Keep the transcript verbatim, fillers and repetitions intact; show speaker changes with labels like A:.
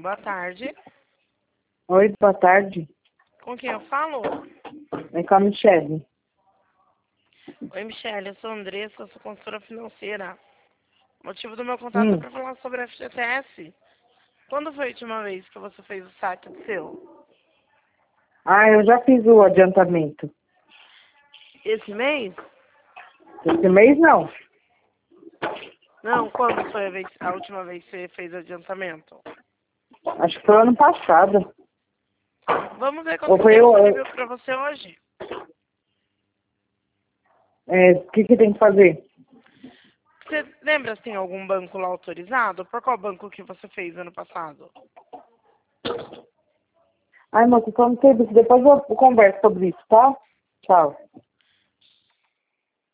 A: Boa tarde.
B: Oi, boa tarde.
A: Com quem eu falo?
B: É com a Michele.
A: Oi, Michele, eu sou a Andressa, sou consultora financeira. O motivo do meu contato é
B: Hum.
A: para falar sobre a F G T S. Quando foi a última vez que você fez o saque do seu?
B: Ah, eu já fiz o adiantamento.
A: Esse mês?
B: Esse mês não.
A: Não, quando foi a, vez, a última vez que você fez o adiantamento?
B: Acho que foi ano passado.
A: Vamos ver
B: Ou
A: quanto
B: foi
A: tem
B: o.
A: disponível para você hoje.
B: É, o que, que tem que fazer?
A: Você lembra se tem algum banco lá autorizado? Por qual banco que você fez ano passado?
B: Ai, moça, só não sei disso. Depois eu converso sobre isso, tá? Tchau.